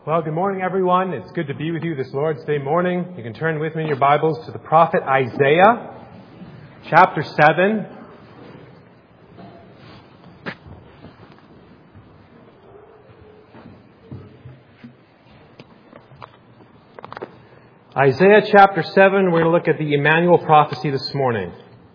Well, good morning, everyone. It's good to be with you this Lord's Day morning. You can turn with me in your Bibles to the prophet Isaiah, chapter 7. Isaiah chapter 7, we're going to look at the Emmanuel prophecy this morning.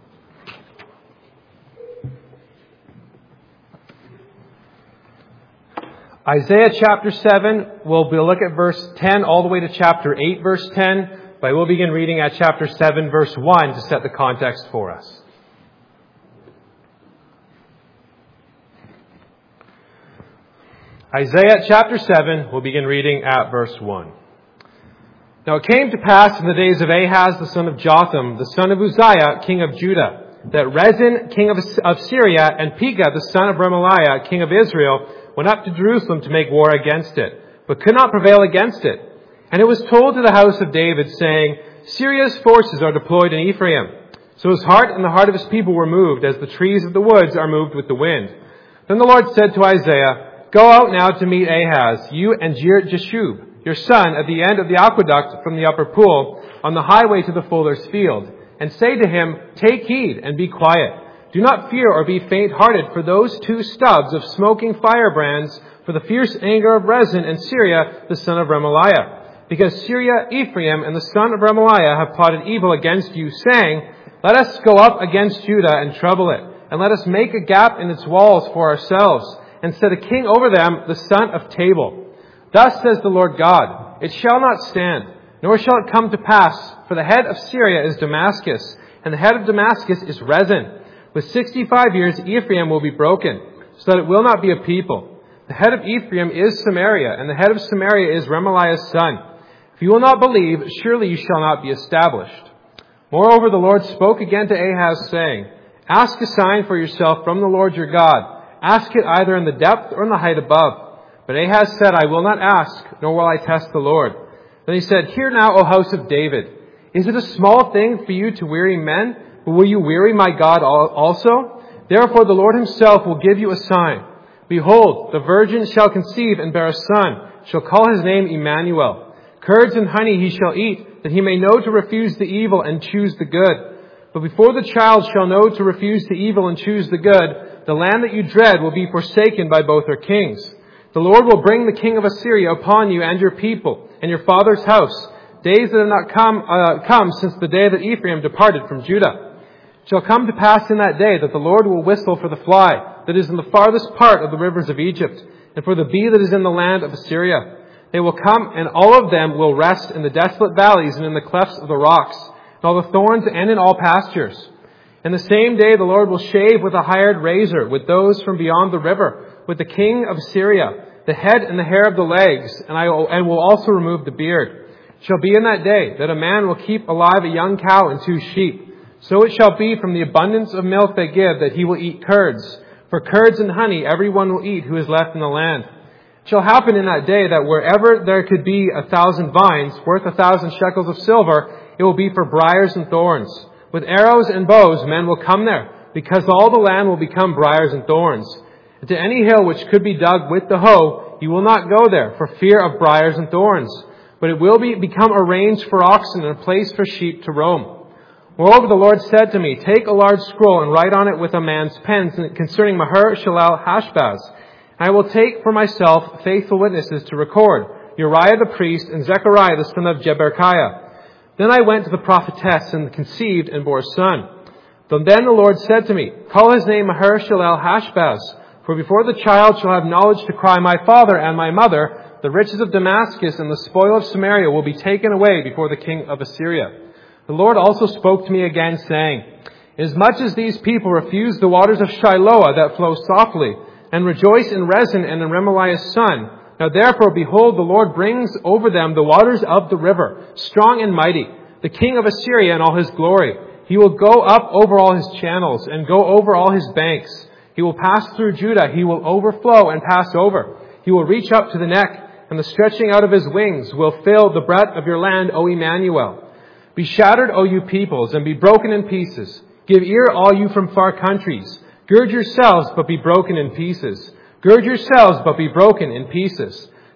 Isaiah chapter 7, we'll look at verse 10 all the way to chapter 8, verse 10, but we'll begin reading at chapter 7, verse 1 to set the context for us. Isaiah chapter 7, we'll begin reading at verse 1. Now it came to pass in the days of Ahaz, the son of Jotham, the son of Uzziah, king of Judah, that Rezin, king of Syria, and Pekah, the son of Remaliah, king of Israel, went up to Jerusalem to make war against it, but could not prevail against it. And it was told to the house of David, saying, Syria's forces are deployed in Ephraim. So his heart and the heart of his people were moved, as the trees of the woods are moved with the wind. Then the Lord said to Isaiah, Go out now to meet Ahaz, you and Jeshub, your son, at the end of the aqueduct from the upper pool, on the highway to the fuller's field, and say to him, Take heed and be quiet. Do not fear or be faint-hearted for those two stubs of smoking firebrands, for the fierce anger of Rezin and Syria, the son of Remaliah. Because Syria, Ephraim, and the son of Remaliah have plotted evil against you, saying, Let us go up against Judah and trouble it, and let us make a gap in its walls for ourselves, and set a king over them, the son of Tabal. Thus says the Lord God, It shall not stand, nor shall it come to pass, for the head of Syria is Damascus, and the head of Damascus is Rezin. With 65 years, Ephraim will be broken, so that it will not be a people. The head of Ephraim is Samaria, and the head of Samaria is Remaliah's son. If you will not believe, surely you shall not be established. Moreover, the Lord spoke again to Ahaz, saying, Ask a sign for yourself from the Lord your God. Ask it either in the depth or in the height above. But Ahaz said, I will not ask, nor will I test the Lord. Then he said, Hear now, O house of David. Is it a small thing for you to weary men? But will you weary my God also? Therefore the Lord himself will give you a sign. Behold, the virgin shall conceive and bear a son, shall call his name Emmanuel. Curds and honey he shall eat, that he may know to refuse the evil and choose the good. But before the child shall know to refuse the evil and choose the good, the land that you dread will be forsaken by both her kings. The Lord will bring the king of Assyria upon you and your people, and your father's house, days that have not come since the day that Ephraim departed from Judah. It shall come to pass in that day that the Lord will whistle for the fly that is in the farthest part of the rivers of Egypt, and for the bee that is in the land of Assyria. They will come, and all of them will rest in the desolate valleys and in the clefts of the rocks, and all the thorns and in all pastures. In the same day the Lord will shave with a hired razor with those from beyond the river, with the king of Assyria, the head and the hair of the legs, and will also remove the beard. It shall be in that day that a man will keep alive a young cow and 2 sheep. So it shall be from the abundance of milk they give that he will eat curds. For curds and honey everyone will eat who is left in the land. It shall happen in that day that wherever there could be 1,000 vines worth 1,000 shekels of silver, it will be for briars and thorns. With arrows and bows men will come there, because all the land will become briars and thorns. And to any hill which could be dug with the hoe, you will not go there for fear of briars and thorns. But it will become a range for oxen and a place for sheep to roam. Moreover, the Lord said to me, Take a large scroll and write on it with a man's pen concerning Maher-shalal-Hashbaz. And I will take for myself faithful witnesses to record, Uriah the priest and Zechariah the son of Jeberechiah. Then I went to the prophetess and conceived and bore a son. Then the Lord said to me, Call his name Maher-shalal-Hashbaz, for before the child shall have knowledge to cry, My father and my mother, the riches of Damascus and the spoil of Samaria will be taken away before the king of Assyria. The Lord also spoke to me again, saying, Inasmuch as these people refuse the waters of Shiloah that flow softly, and rejoice in Rezin and in Remaliah's son, now therefore, behold, the Lord brings over them the waters of the river, strong and mighty, the king of Assyria in all his glory. He will go up over all his channels, and go over all his banks. He will pass through Judah, he will overflow and pass over. He will reach up to the neck, and the stretching out of his wings will fill the breadth of your land, O Emmanuel. Be shattered, O you peoples, and be broken in pieces. Give ear, all you from far countries. Gird yourselves, but be broken in pieces. Gird yourselves, but be broken in pieces.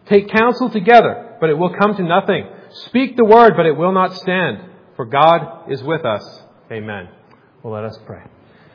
Take counsel together, but it will come to nothing. Speak the word, but it will not stand. For God is with us. Amen. Well, let us pray.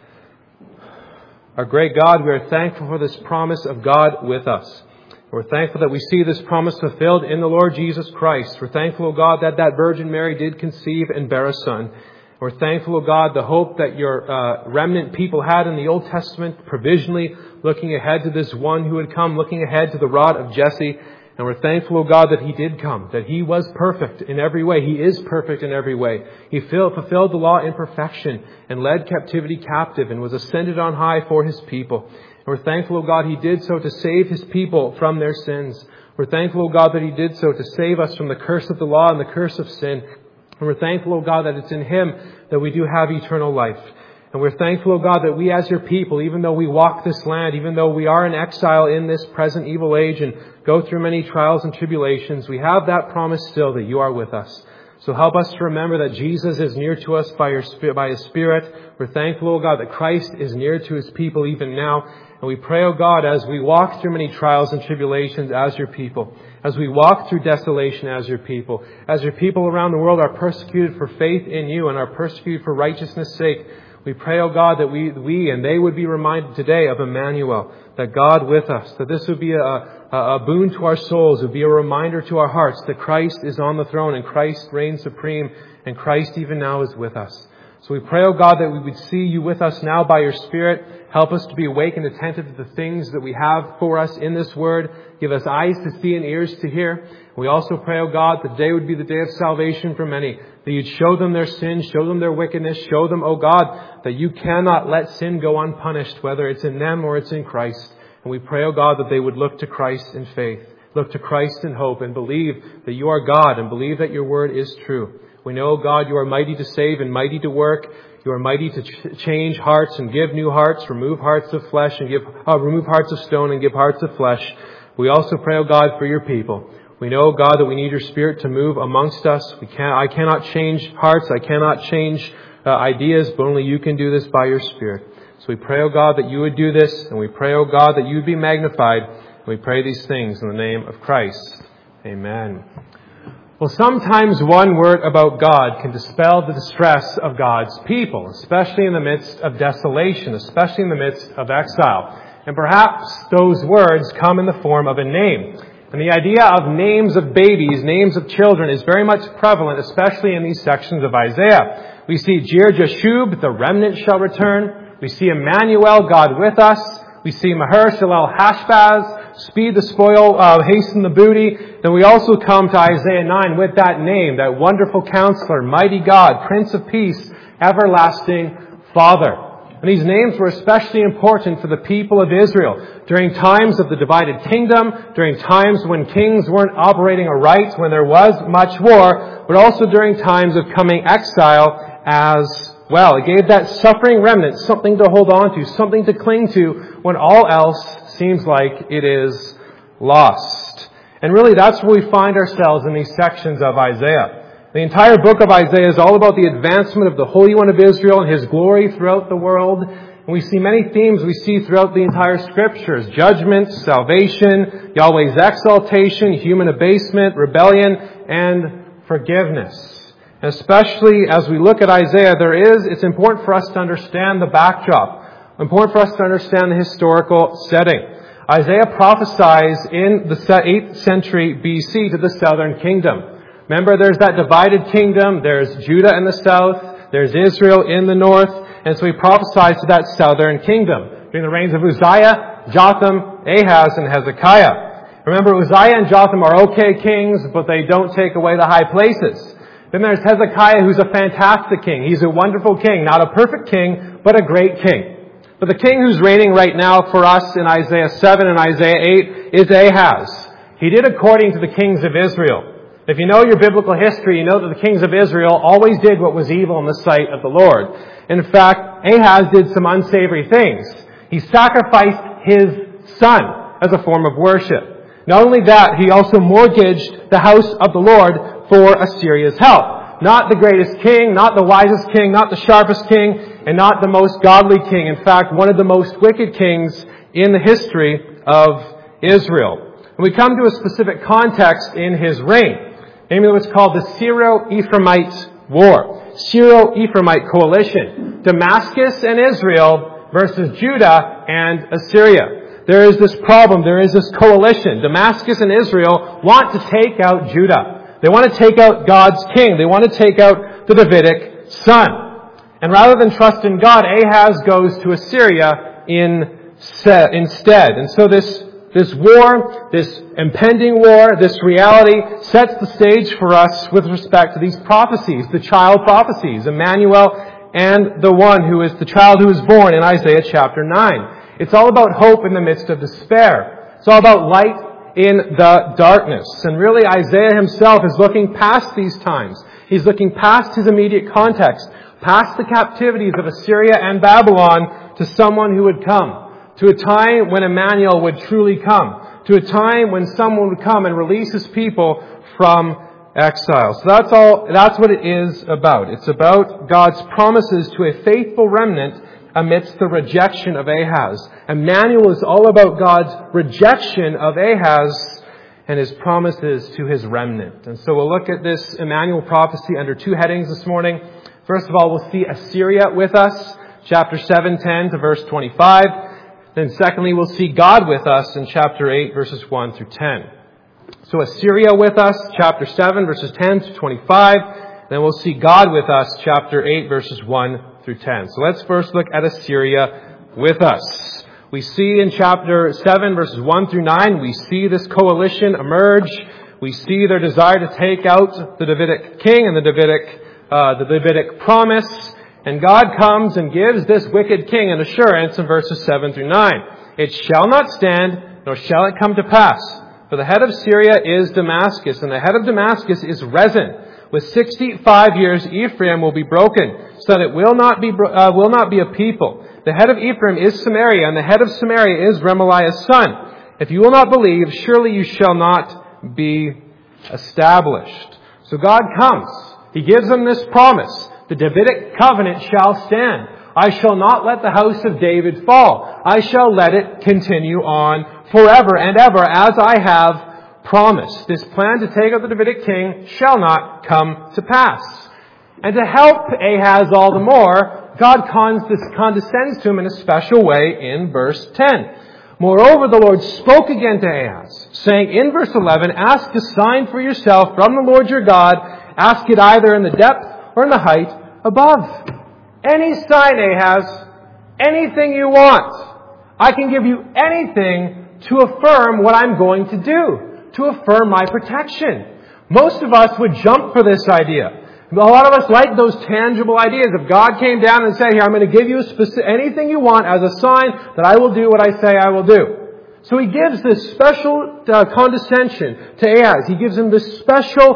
Our great God, we are thankful for this promise of God with us. We're thankful that we see this promise fulfilled in the Lord Jesus Christ. We're thankful, O God, that Virgin Mary did conceive and bear a son. We're thankful, O God, the hope that your remnant people had in the Old Testament, provisionally looking ahead to this one who would come, looking ahead to the rod of Jesse. And we're thankful, O God, that he did come, that he was perfect in every way. He is perfect in every way. He fulfilled the law in perfection and led captivity captive and was ascended on high for his people. And we're thankful, O God, he did so to save his people from their sins. We're thankful, O God, that he did so to save us from the curse of the law and the curse of sin. And we're thankful, O God, that it's in him that we do have eternal life. And we're thankful, O God, that we as your people, even though we walk this land, even though we are in exile in this present evil age and go through many trials and tribulations, we have that promise still that you are with us. So help us to remember that Jesus is near to us by his Spirit. We're thankful, O God, that Christ is near to his people even now. And we pray, O God, as we walk through many trials and tribulations as your people, as we walk through desolation as your people around the world are persecuted for faith in you and are persecuted for righteousness' sake, we pray, O God, that we and they would be reminded today of Emmanuel, that God with us, that this would be a boon to our souls, it would be a reminder to our hearts that Christ is on the throne and Christ reigns supreme and Christ even now is with us. So we pray, O God, that we would see you with us now by your Spirit. Help us to be awake and attentive to the things that we have for us in this word. Give us eyes to see and ears to hear. We also pray, O God, that today would be the day of salvation for many. That you'd show them their sin, show them their wickedness, show them, O God, that you cannot let sin go unpunished, whether it's in them or it's in Christ. And we pray, O God, that they would look to Christ in faith, look to Christ in hope, and believe that you are God and believe that your word is true. We know, God, you are mighty to save and mighty to work. You are mighty to change hearts and give new hearts, remove hearts of flesh and remove hearts of stone and give hearts of flesh. We also pray, O God, for your people. We know, God, that we need your Spirit to move amongst us. I cannot change hearts. I cannot change ideas, but only you can do this by your Spirit. So we pray, O God, that you would do this, and we pray, O God, that you would be magnified. And we pray these things in the name of Christ. Amen. Well, sometimes one word about God can dispel the distress of God's people, especially in the midst of desolation, especially in the midst of exile. And perhaps those words come in the form of a name. And the idea of names of babies, names of children, is very much prevalent, especially in these sections of Isaiah. We see Jir-Jashub, the remnant shall return. We see Emmanuel, God with us. We see Maher-Shalal-Hashbaz, speed the spoil, hasten the booty. Then we also come to Isaiah 9 with that name, that wonderful counselor, mighty God, Prince of Peace, everlasting Father. And these names were especially important for the people of Israel during times of the divided kingdom, during times when kings weren't operating aright, when there was much war, but also during times of coming exile as well. It gave that suffering remnant something to hold on to, something to cling to when all else seems like it is lost. And really that's where we find ourselves in these sections of Isaiah. The entire book of Isaiah is all about the advancement of the Holy One of Israel and his glory throughout the world. And we see many themes we see throughout the entire scriptures: judgment, salvation, Yahweh's exaltation, human abasement, rebellion, and forgiveness. And especially as we look at Isaiah, it's important for us to understand the backdrop. Important for us to understand the historical setting. Isaiah prophesies in the 8th century BC to the southern kingdom. Remember, there's that divided kingdom. There's Judah in the south. There's Israel in the north. And so he prophesies to that southern kingdom during the reigns of Uzziah, Jotham, Ahaz, and Hezekiah. Remember, Uzziah and Jotham are okay kings, but they don't take away the high places. Then there's Hezekiah, who's a fantastic king. He's a wonderful king. Not a perfect king, but a great king. But the king who's reigning right now for us in Isaiah 7 and Isaiah 8 is Ahaz. He did according to the kings of Israel. If you know your biblical history, you know that the kings of Israel always did what was evil in the sight of the Lord. In fact, Ahaz did some unsavory things. He sacrificed his son as a form of worship. Not only that, he also mortgaged the house of the Lord for Assyria's help. Not the greatest king, not the wisest king, not the sharpest king, and not the most godly king. In fact, one of the most wicked kings in the history of Israel. And we come to a specific context in his reign, namely what's called the Syro-Ephraimite War, Syro-Ephraimite coalition, Damascus and Israel versus Judah and Assyria. There is this problem, there is this coalition. Damascus and Israel want to take out Judah. They want to take out God's king. They want to take out the Davidic son. And rather than trust in God, Ahaz goes to Assyria instead. And so this war, this impending war, this reality sets the stage for us with respect to these prophecies, the child prophecies, Emmanuel and the one who is the child who is born in Isaiah chapter 9. It's all about hope in the midst of despair. It's all about light in the darkness. And really Isaiah himself is looking past these times. He's looking past his immediate context, past the captivities of Assyria and Babylon to someone who would come. To a time when Emmanuel would truly come. To a time when someone would come and release his people from exile. So that's what it is about. It's about God's promises to a faithful remnant amidst the rejection of Ahaz. Emmanuel is all about God's rejection of Ahaz and his promises to his remnant. And so we'll look at this Emmanuel prophecy under two headings this morning. First of all, we'll see Assyria with us, chapter 7:10 to verse 25. Then secondly, we'll see God with us in chapter 8, verses 1 through 10. So Assyria with us, chapter 7, verses 10 to 25. Then we'll see God with us, chapter 8, verses 1 through 10. So let's first look at Assyria with us. We see in chapter 7, verses 1 through 9, we see this coalition emerge. We see their desire to take out the Davidic king and the Davidic promise. And God comes and gives this wicked king an assurance in verses 7 through 9. It shall not stand, nor shall it come to pass. For the head of Syria is Damascus, and the head of Damascus is Rezin. With 65 years Ephraim will be broken, so that it will not be a people. The head of Ephraim is Samaria, and the head of Samaria is Remaliah's son. If you will not believe, surely you shall not be established. So God comes. He gives them this promise. The Davidic covenant shall stand. I shall not let the house of David fall. I shall let it continue on forever and ever as I have promised. This plan to take out the Davidic king shall not come to pass. And to help Ahaz all the more, God condescends to him in a special way in verse 10. Moreover, the Lord spoke again to Ahaz, saying in verse 11, ask a sign for yourself from the Lord your God. Ask it either in the depth or in the height above. Any sign, Ahaz, anything you want. I can give you anything to affirm what I'm going to do, to affirm my protection. Most of us would jump for this idea. A lot of us like those tangible ideas. If God came down and said, here, I'm going to give you anything you want as a sign that I will do what I say I will do. So he gives this special condescension to Ahaz. He gives him this special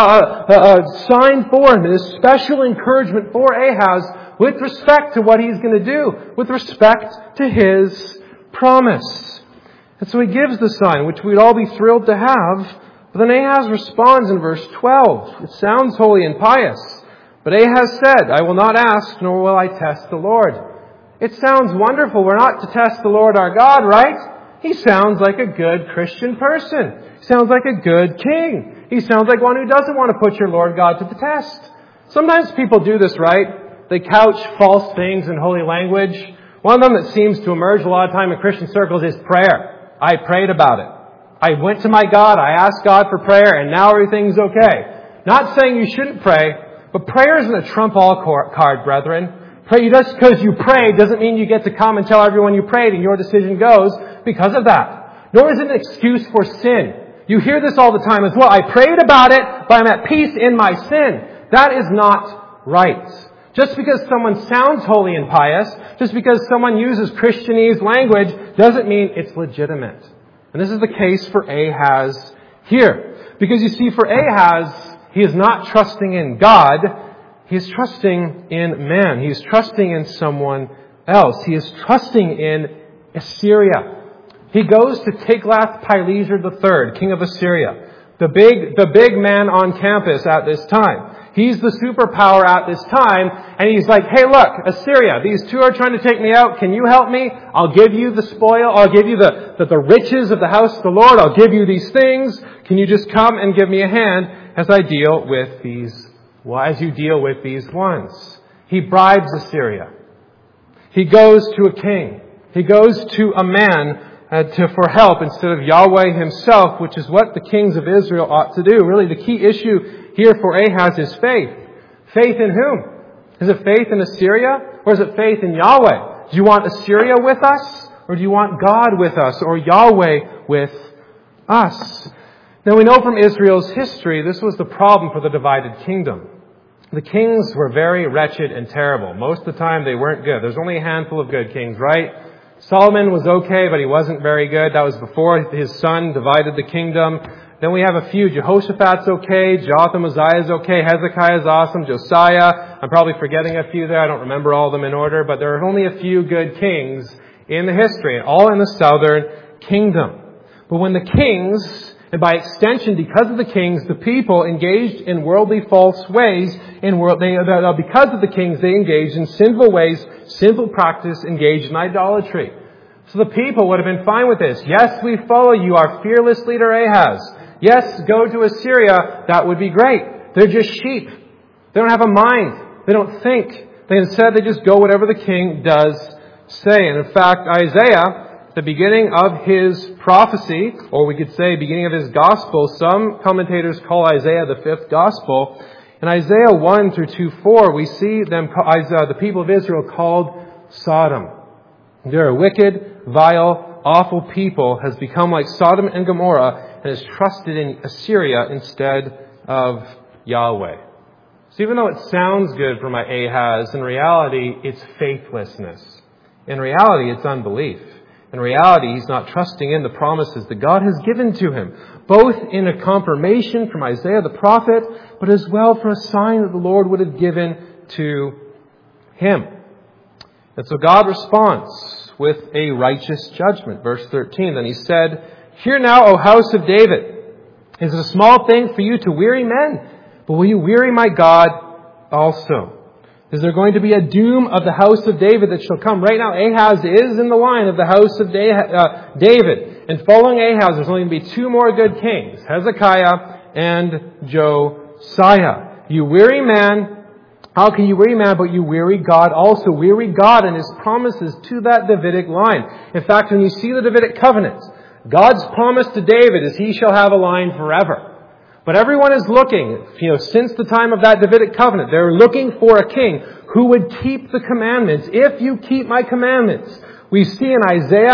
sign for him, this special encouragement for Ahaz with respect to what he's going to do, with respect to his promise. And so he gives the sign, which we'd all be thrilled to have. But then Ahaz responds in verse 12. It sounds holy and pious. But Ahaz said, I will not ask, nor will I test the Lord. It sounds wonderful. We're not to test the Lord our God, right? He sounds like a good Christian person. He sounds like a good king. He sounds like one who doesn't want to put your Lord God to the test. Sometimes people do this, right? They couch false things in holy language. One of them that seems to emerge a lot of time in Christian circles is prayer. I prayed about it. I went to my God, I asked God for prayer, and now everything's okay. Not saying you shouldn't pray, but prayer isn't a trump-all card, brethren. Pray, just because you prayed doesn't mean you get to come and tell everyone you prayed and your decision goes because of that. Nor is it an excuse for sin. You hear this all the time as well. I prayed about it, but I'm at peace in my sin. That is not right. Just because someone sounds holy and pious, just because someone uses Christianese language, doesn't mean it's legitimate. And this is the case for Ahaz here. Because you see, for Ahaz, he is not trusting in God. He is trusting in man. He is trusting in someone else. He is trusting in Assyria. He goes to Tiglath-Pileser III, king of Assyria, the big man on campus at this time. He's the superpower at this time, and he's like, hey look, Assyria, these two are trying to take me out. Can you help me? I'll give you the spoil. I'll give you the riches of the house of the Lord. I'll give you these things. Can you just come and give me a hand as I deal with these, as you deal with these ones? He bribes Assyria. He goes to a king. He goes to a man for help instead of Yahweh himself, which is what the kings of Israel ought to do. Really, the key issue here for Ahaz is faith. Faith in whom? Is it faith in Assyria, or is it faith in Yahweh? Do you want Assyria with us, or do you want God with us, or Yahweh with us? Now we know from Israel's history, this was the problem for the divided kingdom. The kings were very wretched and terrible. Most of the time they weren't good. There's only a handful of good kings, right? Solomon was okay, but he wasn't very good. That was before his son divided the kingdom. Then we have a few. Jehoshaphat's okay. Jotham, Uzziah's okay. Hezekiah's awesome. Josiah. I'm probably forgetting a few there. I don't remember all of them in order, but there are only a few good kings in the history, all in the southern kingdom. But when the kings, and by extension because of the kings, the people engaged in worldly false ways, because of the kings, they engaged in sinful ways, sinful practice, engaged in idolatry. So the people would have been fine with this. Yes, we follow you, our fearless leader Ahaz. Yes, go to Assyria. That would be great. They're just sheep. They don't have a mind. They don't think. Instead, they just go whatever the king does say. And in fact, Isaiah, the beginning of his prophecy, or we could say beginning of his gospel, some commentators call Isaiah the fifth gospel. In Isaiah 1 through 2:4, we see the people of Israel called Sodom. They're a wicked, vile, awful people, has become like Sodom and Gomorrah, and has trusted in Assyria instead of Yahweh. So even though it sounds good for my Ahaz, in reality, it's faithlessness. In reality, it's unbelief. In reality, he's not trusting in the promises that God has given to him, both in a confirmation from Isaiah the prophet, but as well for a sign that the Lord would have given to him. And so God responds with a righteous judgment. Verse 13, then he said, hear now, O house of David, is it a small thing for you to weary men? But will you weary my God also? Is there going to be a doom of the house of David that shall come? Right now, Ahaz is in the line of the house of David. And following Ahaz, there's only going to be two more good kings, Hezekiah and Josiah. You weary man, how can you weary man, but you weary God also? Weary God and his promises to that Davidic line. In fact, when you see the Davidic covenant, God's promise to David is he shall have a line forever. But everyone is looking, since the time of that Davidic covenant, they're looking for a king who would keep the commandments. If you keep my commandments, we see in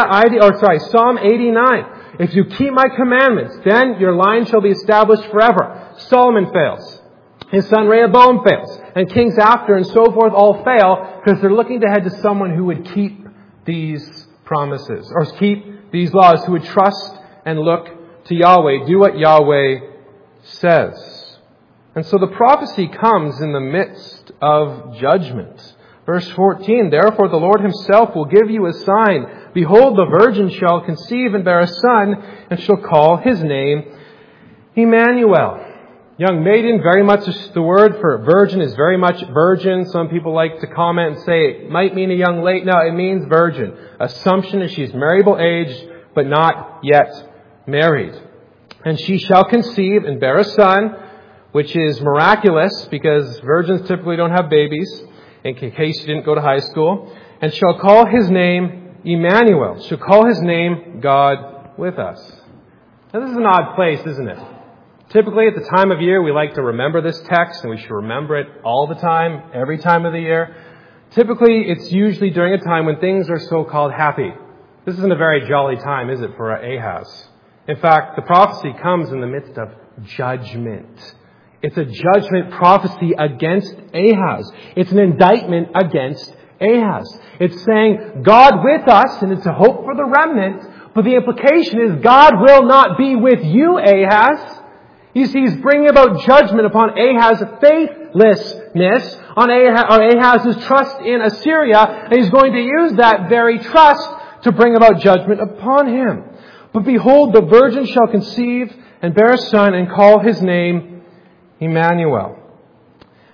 Psalm 89, if you keep my commandments, then your line shall be established forever. Solomon fails. His son Rehoboam fails. And kings after and so forth all fail because they're looking to head to someone who would keep these promises, or keep these laws, who would trust and look to Yahweh, do what Yahweh says. And so the prophecy comes in the midst of judgment. Verse 14, therefore the Lord himself will give you a sign. Behold, the virgin shall conceive and bear a son, and shall call his name Emmanuel. Young maiden, very much the word for virgin is very much virgin. Some people like to comment and say it might mean a young lady. No, it means virgin. Assumption is she's marriable aged, but not yet married. And she shall conceive and bear a son, which is miraculous because virgins typically don't have babies, in case you didn't go to high school. And shall call his name Emmanuel. Shall call his name God with us. Now this is an odd place, isn't it? Typically at the time of year we like to remember this text, and we should remember it all the time, every time of the year. Typically it's usually during a time when things are so-called happy. This isn't a very jolly time, is it, for Ahaz? In fact, the prophecy comes in the midst of judgment. It's a judgment prophecy against Ahaz. It's an indictment against Ahaz. It's saying, God with us, and it's a hope for the remnant, but the implication is God will not be with you, Ahaz. You see, he's bringing about judgment upon Ahaz's faithlessness, on Ahaz's trust in Assyria, and he's going to use that very trust to bring about judgment upon him. But behold, the virgin shall conceive and bear a son and call his name Emmanuel.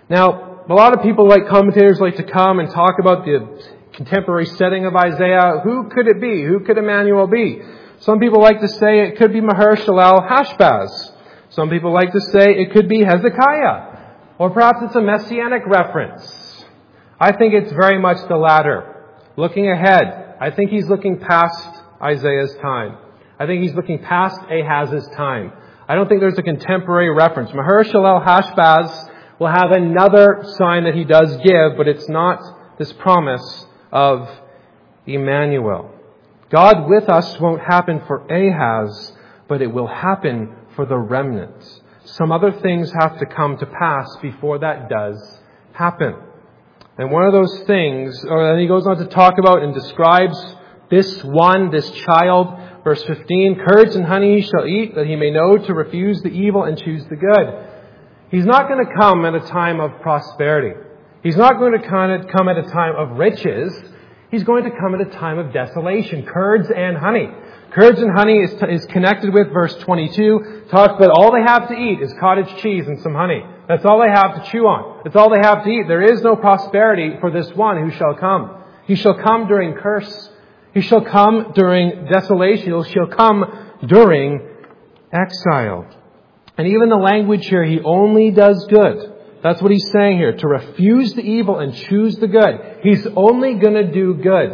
Now, a lot of people, like commentators, like to come and talk about the contemporary setting of Isaiah. Who could it be? Who could Emmanuel be? Some people like to say it could be Maher-shalal-Hash-Baz. Some people like to say it could be Hezekiah. Or perhaps it's a messianic reference. I think it's very much the latter. Looking ahead, I think he's looking past Isaiah's time. I think he's looking past Ahaz's time. I don't think there's a contemporary reference. Maher-shalal-Hash-Baz will have another sign that he does give, but it's not this promise of Emmanuel. God with us won't happen for Ahaz, but it will happen for the remnant. Some other things have to come to pass before that does happen. And one of those things, and he goes on to talk about and describes this child, verse 15, curds and honey he shall eat, that he may know to refuse the evil and choose the good. He's not going to come at a time of prosperity. He's not going to come at a time of riches. He's going to come at a time of desolation. Curds and honey. Curds and honey is connected with verse 22. Talks about all they have to eat is cottage cheese and some honey. That's all they have to chew on. That's all they have to eat. There is no prosperity for this one who shall come. He shall come during curse. He shall come during desolation. He shall come during exile. And even the language here, he only does good. That's what he's saying here. To refuse the evil and choose the good. He's only going to do good.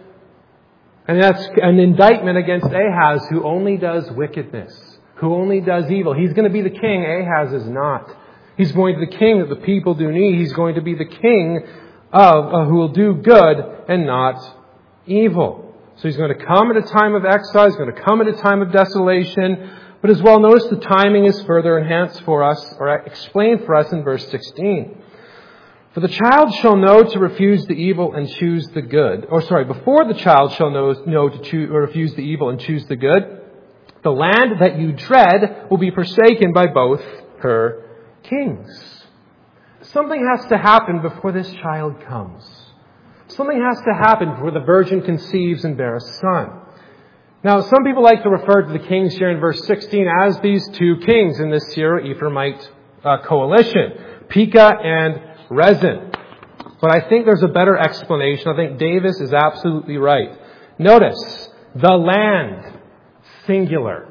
And that's an indictment against Ahaz, who only does wickedness, who only does evil. He's going to be the king. Ahaz is not. He's going to be the king that the people do need. He's going to be the king of who will do good and not evil. So he's going to come at a time of exile. He's going to come at a time of desolation. But as well, notice the timing is further enhanced for us, or explained for us in verse 16. For the child shall know to refuse the evil and choose the good. Before the child shall know to refuse the evil and choose the good, the land that you dread will be forsaken by both her kings. Something has to happen before this child comes. Something has to happen before the virgin conceives and bears a son. Now, some people like to refer to the kings here in verse 16 as these two kings in this Syro-Ephraimite coalition, Pekah and Rezin. But I think there's a better explanation. I think Davis is absolutely right. Notice, the land, singular.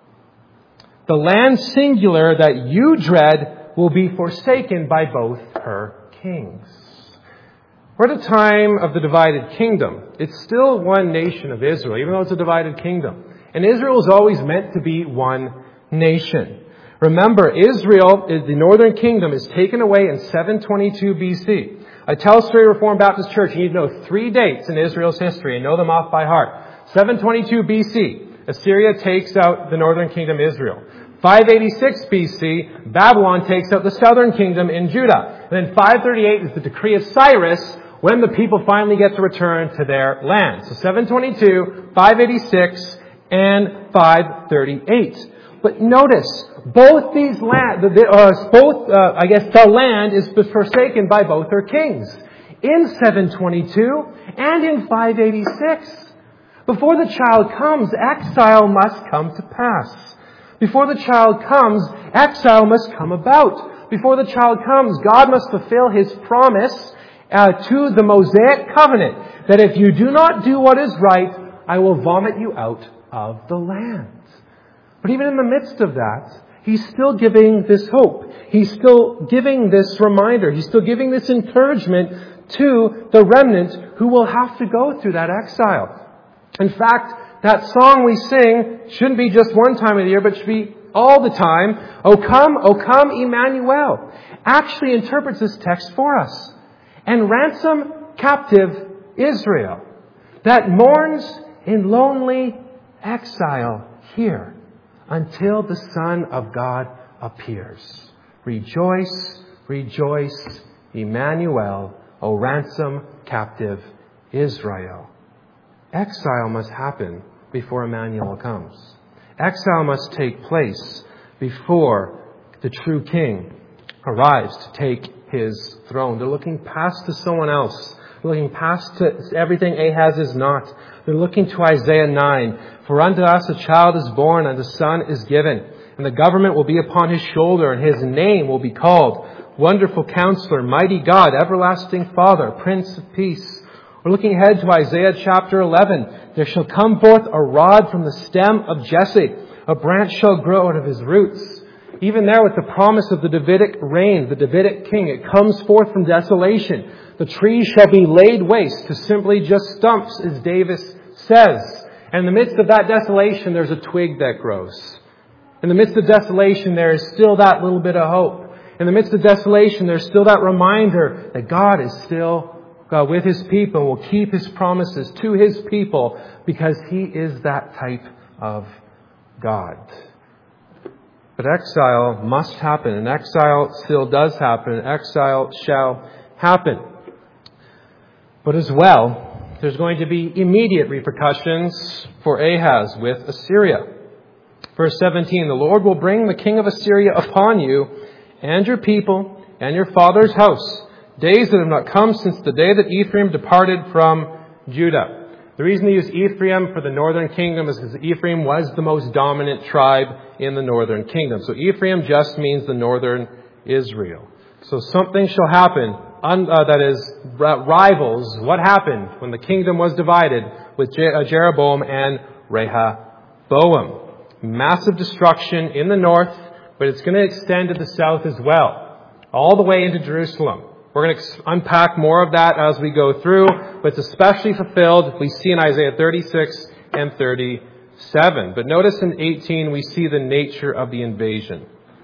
The land singular that you dread will be forsaken by both her kings. We're at a time of the divided kingdom. It's still one nation of Israel, even though it's a divided kingdom. And Israel is always meant to be one nation. Remember, Israel, the northern kingdom, is taken away in 722 BC. I tell Surrey Reformed Baptist Church, you need to know 3 dates in Israel's history and know them off by heart. 722 BC, Assyria takes out the northern kingdom Israel. 586 BC, Babylon takes out the southern kingdom in Judah. And then 538 is the decree of Cyrus, when the people finally get to return to their land. So 722, 586, and 538. But notice, both these land, the land is forsaken by both their kings. In 722 and in 586. Before the child comes, exile must come to pass. Before the child comes, exile must come about. Before the child comes, God must fulfill His promise to the Mosaic covenant, that if you do not do what is right, I will vomit you out of the land. But even in the midst of that, He's still giving this hope. He's still giving this reminder. He's still giving this encouragement to the remnant who will have to go through that exile. In fact, that song we sing shouldn't be just one time of the year, but should be all the time. O come, Emmanuel, actually interprets this text for us. And ransom captive Israel that mourns in lonely exile here until the Son of God appears. Rejoice, rejoice, Emmanuel, O ransom captive Israel. Exile must happen before Emmanuel comes. Exile must take place before the true King arrives to take His throne. They're looking past to someone else. They're looking past to everything Ahaz is not. They're looking to Isaiah 9. For unto us a child is born, and a son is given. And the government will be upon His shoulder, and His name will be called Wonderful Counselor, Mighty God, Everlasting Father, Prince of Peace. We're looking ahead to Isaiah chapter 11. There shall come forth a rod from the stem of Jesse. A branch shall grow out of his roots. Even there with the promise of the Davidic reign, the Davidic king, it comes forth from desolation. The trees shall be laid waste to simply just stumps, as Davis says. And in the midst of that desolation, there's a twig that grows. In the midst of desolation, there is still that little bit of hope. In the midst of desolation, there's still that reminder that God is still with His people, will keep His promises to His people because He is that type of God. But exile must happen, and exile still does happen, and exile shall happen. But as well, there's going to be immediate repercussions for Ahaz with Assyria. Verse 17, the Lord will bring the king of Assyria upon you and your people and your father's house, days that have not come since the day that Ephraim departed from Judah. The reason they use Ephraim for the northern kingdom is because Ephraim was the most dominant tribe in the northern kingdom. So Ephraim just means the northern Israel. So something shall happen that rivals what happened when the kingdom was divided with Jeroboam and Rehoboam. Massive destruction in the north, but it's going to extend to the south as well, all the way into Jerusalem. We're going to unpack more of that as we go through, but it's especially fulfilled, we see in Isaiah 36 and 37. But notice in 18, we see the nature of the invasion.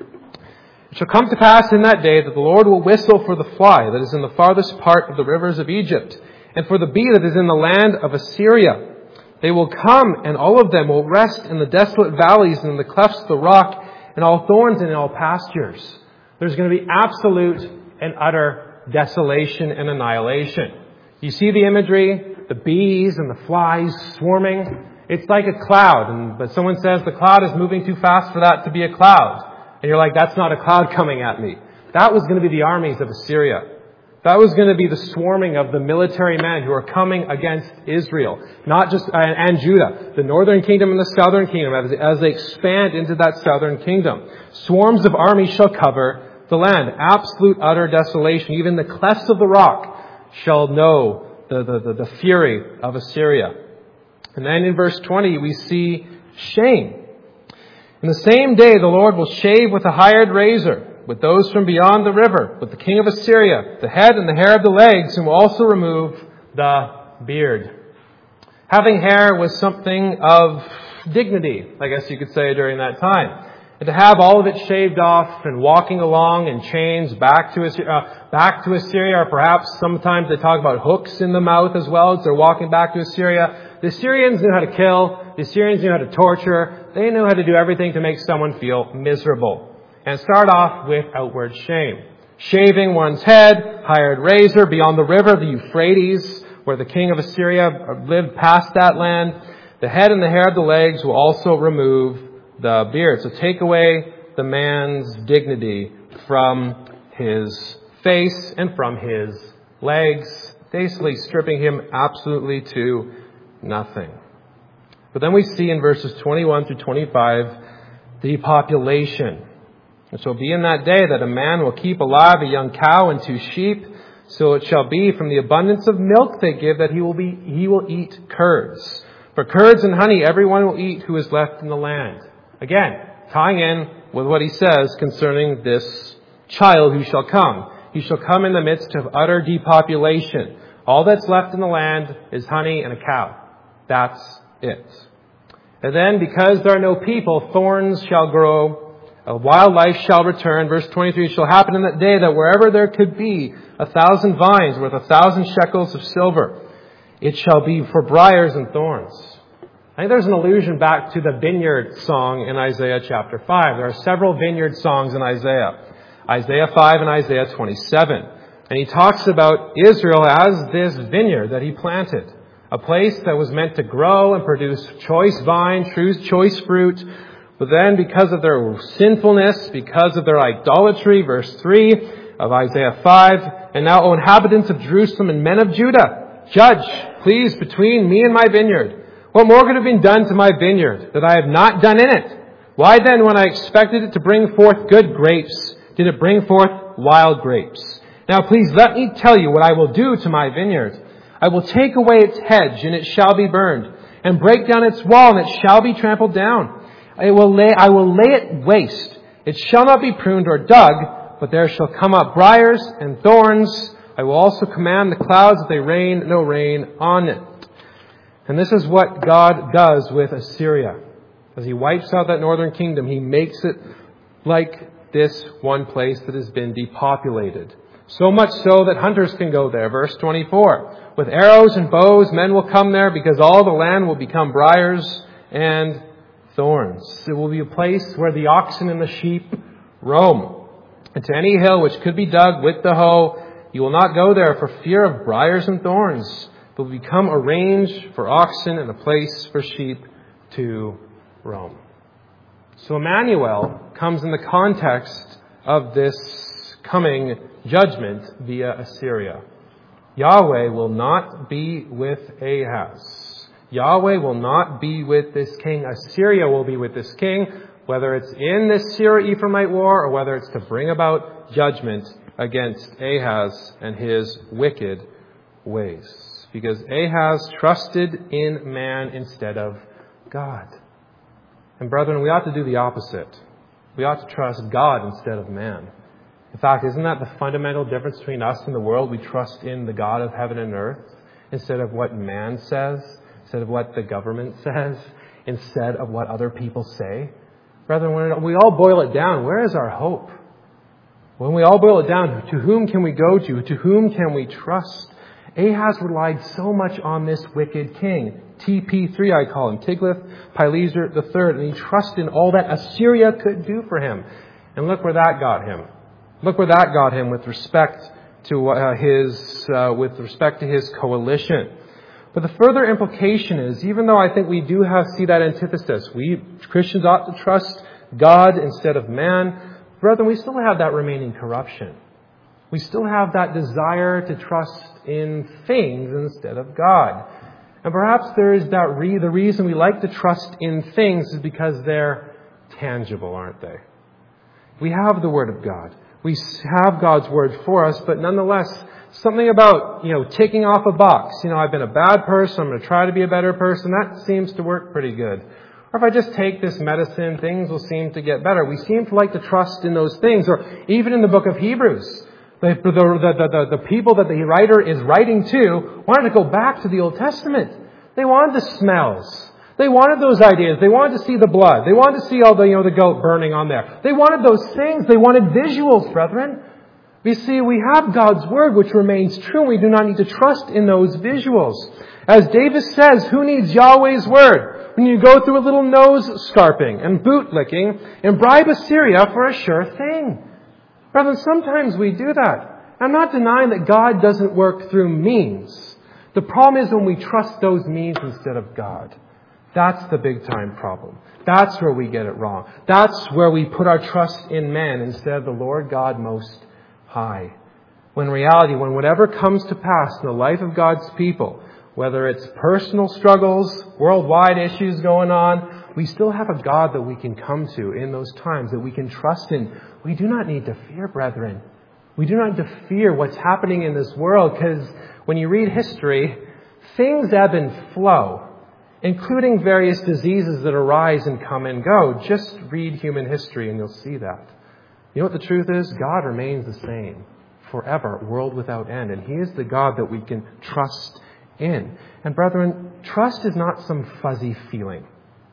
It shall come to pass in that day that the Lord will whistle for the fly that is in the farthest part of the rivers of Egypt, and for the bee that is in the land of Assyria. They will come, and all of them will rest in the desolate valleys and in the clefts of the rock, and all thorns and in all pastures. There's going to be absolute and utter desolation and annihilation. You see the imagery, the bees and the flies swarming. It's like a cloud, but someone says the cloud is moving too fast for that to be a cloud. And you're like, that's not a cloud coming at me. That was going to be the armies of Assyria. That was going to be the swarming of the military men who are coming against Israel, not just and Judah, the northern kingdom and the southern kingdom, as they expand into that southern kingdom. Swarms of armies shall cover the land. Absolute, utter desolation. Even the clefts of the rock shall know the fury of Assyria. And then in verse 20, we see shame. In the same day, the Lord will shave with a hired razor, with those from beyond the river, with the king of Assyria, the head and the hair of the legs, and will also remove the beard. Having hair was something of dignity, I guess you could say, during that time. And to have all of it shaved off and walking along in chains back to Assyria, or perhaps sometimes they talk about hooks in the mouth as well as they're walking back to Assyria. The Assyrians knew how to kill. The Assyrians knew how to torture. They knew how to do everything to make someone feel miserable. And start off with outward shame. Shaving one's head, hired razor beyond the river, the Euphrates, where the king of Assyria lived past that land. The head and the hair of the legs will also remove the beard. So take away the man's dignity from his face and from his legs, basically stripping him absolutely to nothing. But then we see in verses 21 through 25, depopulation. It shall be in that day that a man will keep alive a young cow and 2 sheep. So it shall be from the abundance of milk they give that he will eat curds. For curds and honey everyone will eat who is left in the land. Again, tying in with what he says concerning this child who shall come. He shall come in the midst of utter depopulation. All that's left in the land is honey and a cow. That's it. And then, because there are no people, thorns shall grow. A wild life shall return. Verse 23, it shall happen in that day that wherever there could be 1,000 vines worth 1,000 shekels of silver, it shall be for briars and thorns. I think there's an allusion back to the vineyard song in Isaiah chapter 5. There are several vineyard songs in Isaiah. Isaiah 5 and Isaiah 27. And he talks about Israel as this vineyard that he planted. A place that was meant to grow and produce choice vine, choice fruit. But then because of their sinfulness, because of their idolatry, verse 3 of Isaiah 5, and now, O inhabitants of Jerusalem and men of Judah, judge, please, between me and my vineyard. What more could have been done to my vineyard that I have not done in it? Why then, when I expected it to bring forth good grapes, did it bring forth wild grapes. Now please let me tell you what I will do to my vineyard. I will take away its hedge, and it shall be burned, and break down its wall, and it shall be trampled down. I will lay it waste. It shall not be pruned or dug, but there shall come up briars and thorns. I will also command the clouds that they rain no rain on it. And this is what God does with Assyria. As He wipes out that northern kingdom, He makes it like this one place that has been depopulated. So much so that hunters can go there. Verse 24. With arrows and bows, men will come there because all the land will become briars and thorns. It will be a place where the oxen and the sheep roam. And to any hill which could be dug with the hoe, you will not go there for fear of briars and thorns. It will become a range for oxen and a place for sheep to roam. So Emmanuel comes in the context of this coming judgment via Assyria. Yahweh will not be with Ahaz. Yahweh will not be with this king. Assyria will be with this king, whether it's in this Syro-Ephraimite war or whether it's to bring about judgment against Ahaz and his wicked ways. Because Ahaz trusted in man instead of God. And brethren, we ought to do the opposite. We ought to trust God instead of man. In fact, isn't that the fundamental difference between us and the world? We trust in the God of heaven and earth instead of what man says, instead of what the government says, instead of what other people say. Brethren, when we all boil it down, where is our hope? When we all boil it down, to whom can we go to? To whom can we trust? Ahaz relied so much on this wicked king. TP3, I call him, Tiglath-Pileser III, and he trusted in all that Assyria could do for him. And look where that got him. Look where that got him with respect to his coalition. But the further implication is, even though I think we do see that antithesis, we Christians ought to trust God instead of man, brethren, we still have that remaining corruption. We still have that desire to trust in things instead of God. And perhaps there is the reason we like to trust in things is because they're tangible, aren't they? We have the Word of God. We have God's Word for us, but nonetheless, something about, ticking off a box. I've been a bad person, I'm going to try to be a better person. That seems to work pretty good. Or if I just take this medicine, things will seem to get better. We seem to like to trust in those things. Or even in the book of Hebrews, the people that the writer is writing to wanted to go back to the Old Testament. They wanted the smells. They wanted those ideas. They wanted to see the blood. They wanted to see all the goat burning on there. They wanted those things. They wanted visuals, brethren. You see, we have God's Word, which remains true. We do not need to trust in those visuals. As Davis says, who needs Yahweh's Word when you go through a little nose scarping and boot licking and bribe Assyria for a sure thing? Brethren, sometimes we do that. I'm not denying that God doesn't work through means. The problem is when we trust those means instead of God. That's the big time problem. That's where we get it wrong. That's where we put our trust in man instead of the Lord God Most High. When in reality, when whatever comes to pass in the life of God's people, whether it's personal struggles, worldwide issues going on, we still have a God that we can come to in those times, that we can trust in. We do not need to fear, brethren. We do not need to fear what's happening in this world, because when you read history, things ebb and flow, including various diseases that arise and come and go. Just read human history and you'll see that. You know what the truth is? God remains the same forever, world without end. And He is the God that we can trust in. And brethren, trust is not some fuzzy feeling.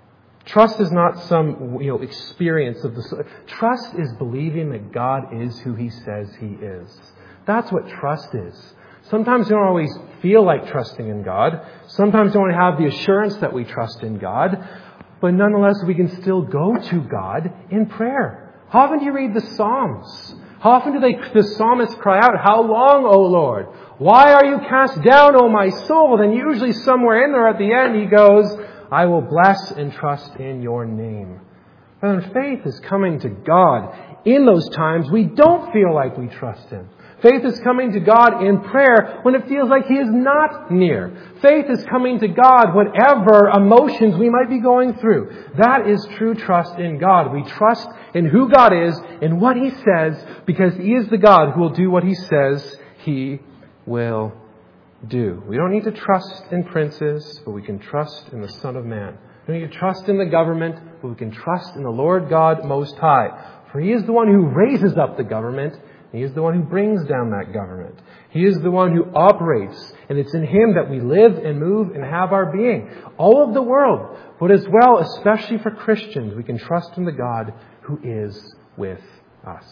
Trust is not some experience of the... Trust is believing that God is who He says He is. That's what trust is. Sometimes we don't always feel like trusting in God. Sometimes we don't have the assurance that we trust in God. But nonetheless, we can still go to God in prayer. How often do you read the Psalms? How often do the psalmists cry out, "How long, O Lord? Why are you cast down, O my soul?" Then usually somewhere in there at the end he goes, "I will bless and trust in your name." But faith is coming to God in those times we don't feel like we trust Him. Faith is coming to God in prayer when it feels like He is not near. Faith is coming to God whatever emotions we might be going through. That is true trust in God. We trust in who God is and what He says because He is the God who will do what He says He will do. We don't need to trust in princes, but we can trust in the Son of Man. We don't need to trust in the government, but we can trust in the Lord God Most High. For He is the one who raises up the government. He is the one who brings down that government. He is the one who operates, and it's in Him that we live and move and have our being. All of the world, but as well, especially for Christians, we can trust in the God who is with us.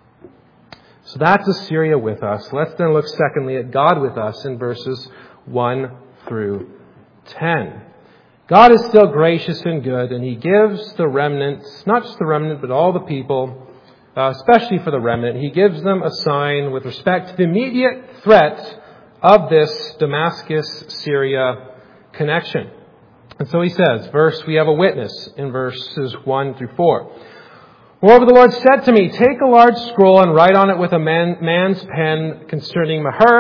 So that's Assyria with us. Let's then look secondly at God with us in verses 1 through 10. God is still gracious and good, and He gives the remnant, not just the remnant, but all the people, especially for the remnant, He gives them a sign with respect to the immediate threat of this Damascus-Syria connection. And so He says, we have a witness in verses 1 through 4. Moreover, the Lord said to me, take a large scroll and write on it with a man's pen concerning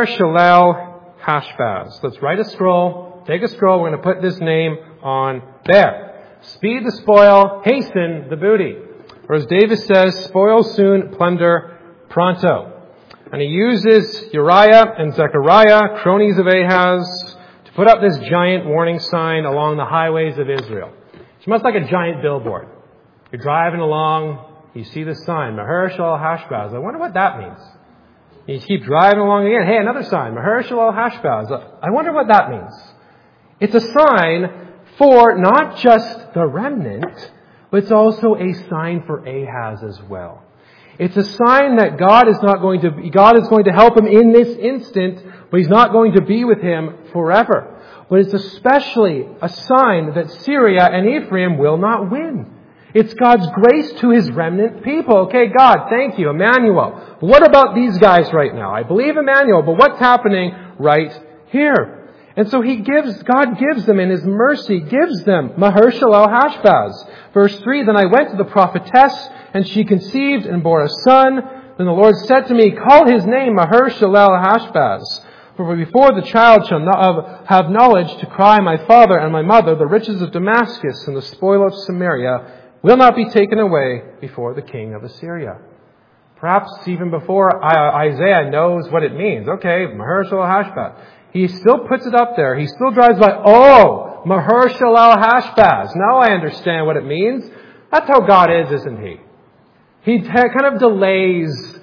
Maher-Shalal-Hashbaz. Let's write a scroll. Take a scroll. We're going to put this name on there. Speed the spoil. Hasten the booty. Or as David says, spoil soon, plunder pronto. And he uses Uriah and Zechariah, cronies of Ahaz, to put up this giant warning sign along the highways of Israel. It's much like a giant billboard. You're driving along, you see the sign, Maher-Shalal-Hashbaz. I wonder what that means. You keep driving along again. Hey, another sign, Maher-Shalal-Hashbaz. I wonder what that means. It's a sign for not just the remnant, but it's also a sign for Ahaz as well. It's a sign that God is going to help him in this instant, but He's not going to be with him forever. But it's especially a sign that Syria and Ephraim will not win. It's God's grace to His remnant people. Okay, God, thank you, Emmanuel. But what about these guys right now? I believe Emmanuel, but what's happening right here? And so God gives them in His mercy, gives them Maher-Shalal-Hashbaz. Verse 3, then I went to the prophetess, and she conceived and bore a son. Then the Lord said to me, call his name Maher-Shalal-Hashbaz. For before the child shall have knowledge to cry, my father and my mother, the riches of Damascus and the spoil of Samaria will not be taken away before the king of Assyria. Perhaps even before Isaiah knows what it means. Okay, Maher-Shalal-Hashbaz. He still puts it up there. He still drives by, oh, Maher-Shalal-Hashbaz. Now I understand what it means. That's how God is, isn't He? He kind of delays,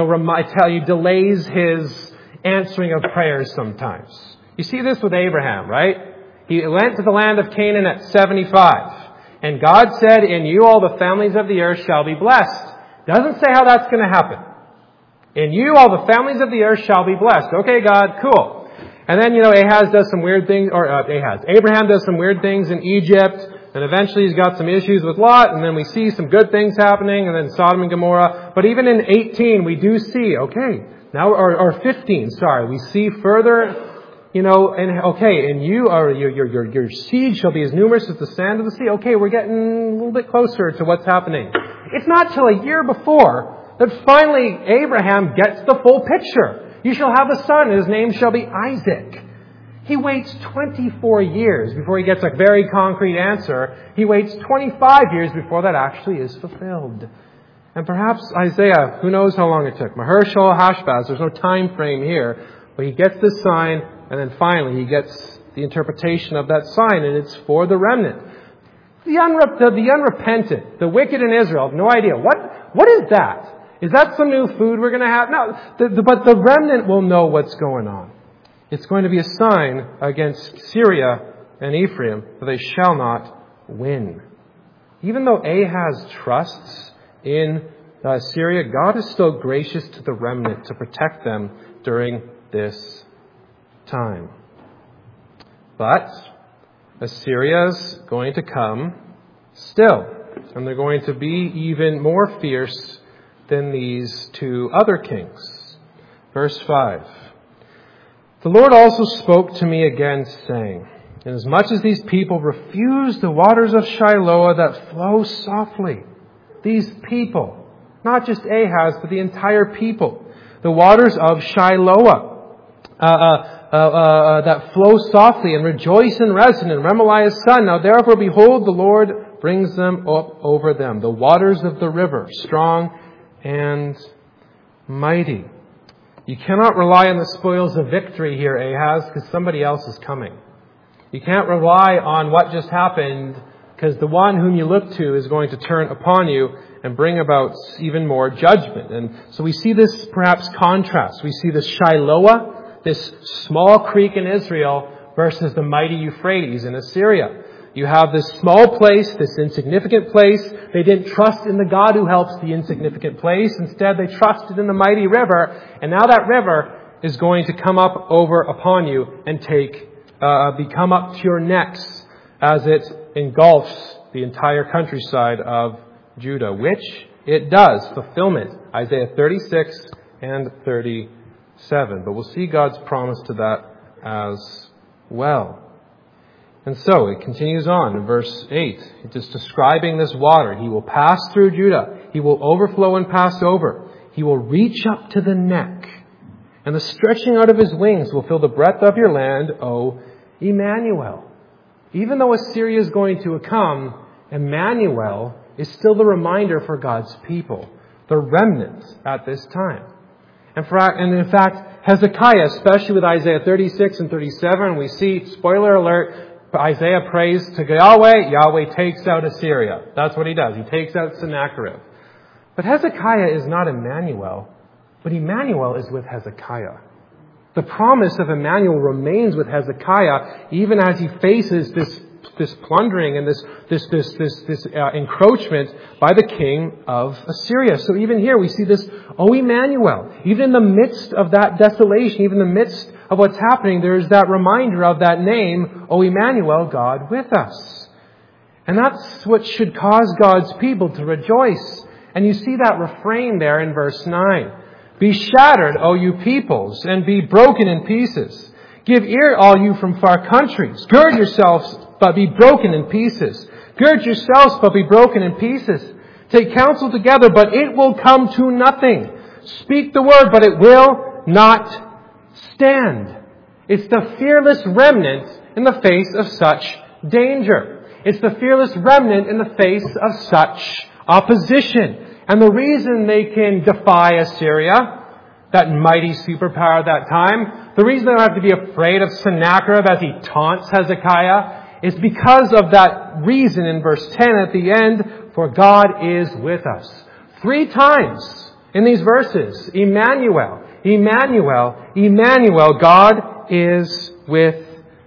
delays His answering of prayers sometimes. You see this with Abraham, right? He went to the land of Canaan at 75. And God said, in you all the families of the earth shall be blessed. Doesn't say how that's going to happen. In you all the families of the earth shall be blessed. Okay, God, cool. And then, Abraham does some weird things in Egypt, and eventually he's got some issues with Lot, and then we see some good things happening, and then Sodom and Gomorrah. But even in 18, we do see, or 15, we see further, and your seed shall be as numerous as the sand of the sea. Okay, we're getting a little bit closer to what's happening. It's not till a year before that finally Abraham gets the full picture. You shall have a son, and his name shall be Isaac. He waits 24 years before he gets a very concrete answer. He waits 25 years before that actually is fulfilled. And perhaps Isaiah, who knows how long it took. Maher-Shalal-Hashbaz, there's no time frame here. But he gets this sign, and then finally he gets the interpretation of that sign, and it's for the remnant. The unrepentant, the wicked in Israel, have no idea. What is that? Is that some new food we're going to have? No, but the remnant will know what's going on. It's going to be a sign against Syria and Ephraim that they shall not win. Even though Ahaz trusts in Syria, God is still gracious to the remnant to protect them during this time. But Assyria's going to come still, and they're going to be even more fierce than these two other kings. Verse 5. The Lord also spoke to me again, saying, inasmuch as these people refuse the waters of Shiloah that flow softly, these people, not just Ahaz, but the entire people, the waters of Shiloah, that flow softly, and rejoice in Rezin and Remaliah's son. Now therefore, behold, the Lord brings them up over them, the waters of the river, strong and mighty. You cannot rely on the spoils of victory here, Ahaz, because somebody else is coming. You can't rely on what just happened, because the one whom you look to is going to turn upon you and bring about even more judgment. And so we see this perhaps contrast. We see this Shiloah, this small creek in Israel, versus the mighty Euphrates in Assyria. You have this small place, this insignificant place. They didn't trust in the God who helps the insignificant place. Instead, they trusted in the mighty river. And now that river is going to come up over upon you and come up to your necks as it engulfs the entire countryside of Judah, which it does. Fulfillment, Isaiah 36 and 37. But we'll see God's promise to that as well. And so it continues on in verse 8. It's just describing this water. He will pass through Judah. He will overflow and pass over. He will reach up to the neck. And the stretching out of his wings will fill the breadth of your land, O Emmanuel. Even though Assyria is going to come, Emmanuel is still the reminder for God's people, the remnant at this time. And in fact, Hezekiah, especially with Isaiah 36 and 37, we see, spoiler alert, Isaiah prays to Yahweh. Yahweh takes out Assyria. That's what he does. He takes out Sennacherib. But Hezekiah is not Emmanuel, but Emmanuel is with Hezekiah. The promise of Emmanuel remains with Hezekiah even as he faces this plundering and this encroachment by the king of Assyria. So even here we see this, O Emmanuel. Even in the midst of that desolation, even in the midst of what's happening, there is that reminder of that name, O Emmanuel, God with us. And that's what should cause God's people to rejoice. And you see that refrain there in verse 9. Be shattered, O you peoples, and be broken in pieces. Give ear, all you from far countries. Gird yourselves, but be broken in pieces. Gird yourselves, but be broken in pieces. Take counsel together, but it will come to nothing. Speak the word, but it will not stand. It's the fearless remnant in the face of such danger. It's the fearless remnant in the face of such opposition. And the reason they can defy Assyria, that mighty superpower at that time, the reason they don't have to be afraid of Sennacherib as he taunts Hezekiah is because of that reason in verse 10 at the end, for God is with us. 3 times in these verses, Emmanuel, Emmanuel, Emmanuel, God is with